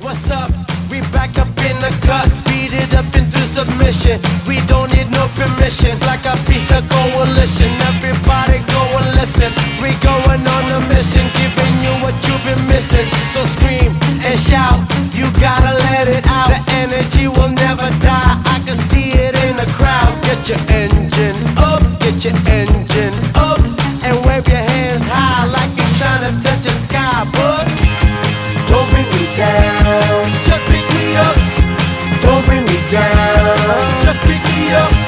what's up? We back up in the cut, beat it up into submission. We don't need no permission, like a piece of coalition. Everybody go and listen, we going on a mission, giving you what you've been missing. So scream and shout, you gotta let it out. The energy will never die, I can see it in the crowd. Get your engine up, get your engine up, and wave your hands high like you're trying to touch the sky. But don't bring me down, just pick me up. Don't bring me down, just pick me up.